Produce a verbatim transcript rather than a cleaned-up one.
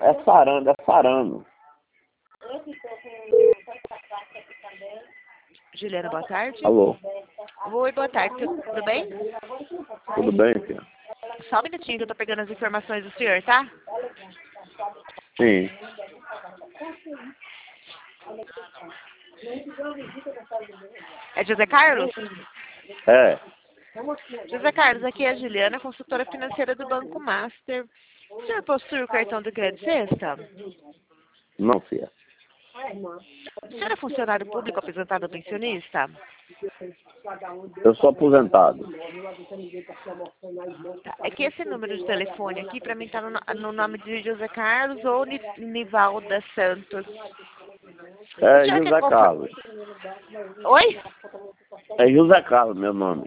É sarando, é sarando. Juliana, boa tarde. Alô, Oi, boa tarde. Tudo bem? tudo bem, filha? Só um minutinho que eu tô pegando as informações do senhor, tá? Sim. É José Carlos? É, José Carlos, aqui é a Juliana, consultora financeira do Banco Master. O senhor possui o cartão do Crédito Sexta? não, filha. O senhor é funcionário público aposentado ou pensionista? Eu sou aposentado. Tá. É que esse número de telefone aqui, pra mim, tá no, no nome de José Carlos ou Ni- Nivalda Santos. O É senhor quer José confir... Carlos. Oi? É José Carlos, meu nome.